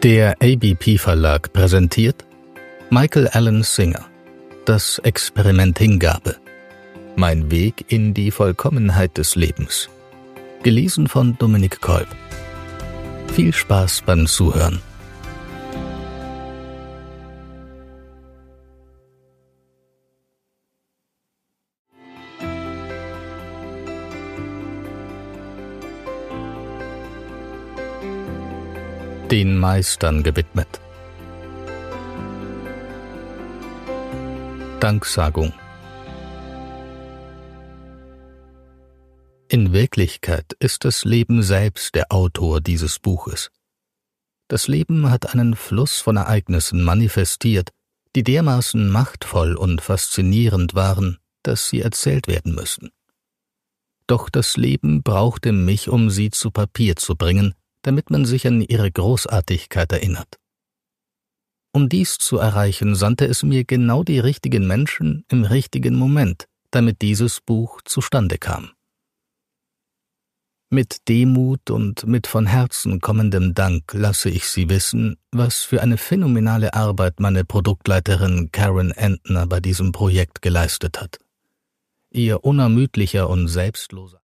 Der ABP Verlag präsentiert Michael Allen Singer, das Experiment Hingabe. Mein Weg in die Vollkommenheit des Lebens. Gelesen von Dominik Kolb. Viel Spaß beim Zuhören. Den Meistern gewidmet. Danksagung. In Wirklichkeit ist das Leben selbst der Autor dieses Buches. Das Leben hat einen Fluss von Ereignissen manifestiert, die dermaßen machtvoll und faszinierend waren, dass sie erzählt werden müssen. Doch das Leben brauchte mich, um sie zu Papier zu bringen, damit man sich an ihre Großartigkeit erinnert. Um dies zu erreichen, sandte es mir genau die richtigen Menschen im richtigen Moment, damit dieses Buch zustande kam. Mit Demut und mit von Herzen kommendem Dank lasse ich Sie wissen, was für eine phänomenale Arbeit meine Produktleiterin Karen Entner bei diesem Projekt geleistet hat. Ihr unermüdlicher und selbstloser